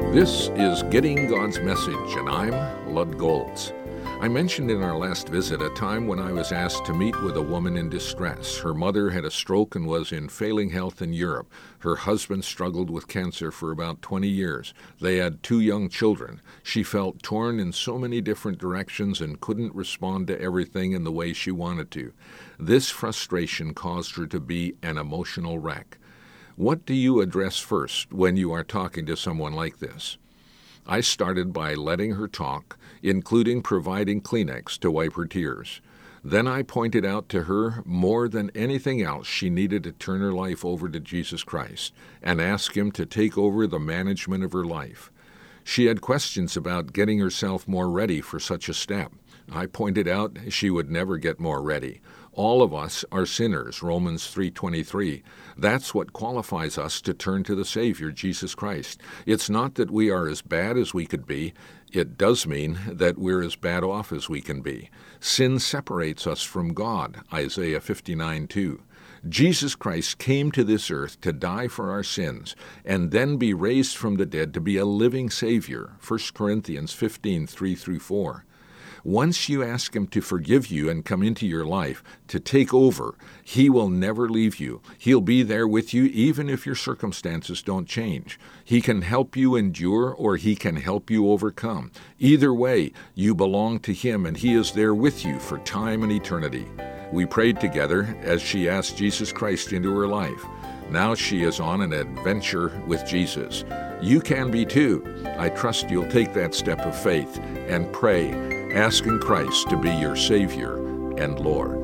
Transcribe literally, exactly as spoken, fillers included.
This is Getting God's Message, and I'm Lud Goltz. I mentioned in our last visit a time when I was asked to meet with a woman in distress. Her mother had a stroke and was in failing health in Europe. Her husband struggled with cancer for about twenty years. They had two young children. She felt torn in so many different directions and couldn't respond to everything in the way she wanted to. This frustration caused her to be an emotional wreck. What do you address first when you are talking to someone like this? I started by letting her talk, including providing Kleenex to wipe her tears. Then I pointed out to her more than anything else she needed to turn her life over to Jesus Christ and ask Him to take over the management of her life. She had questions about getting herself more ready for such a step. I pointed out she would never get more ready. All of us are sinners, Romans three twenty-three. That's what qualifies us to turn to the Savior, Jesus Christ. It's not that we are as bad as we could be. It does mean that we're as bad off as we can be. Sin separates us from God, Isaiah fifty-nine two. Jesus Christ came to this earth to die for our sins and then be raised from the dead to be a living Savior, First Corinthians fifteen three through four. Once you ask Him to forgive you and come into your life, to take over, He will never leave you. He'll be there with you even if your circumstances don't change. He can help you endure or He can help you overcome. Either way, you belong to Him and He is there with you for time and eternity. We prayed together as she asked Jesus Christ into her life. Now she is on an adventure with Jesus. You can be too. I trust you'll take that step of faith and pray, asking Christ to be your Savior and Lord.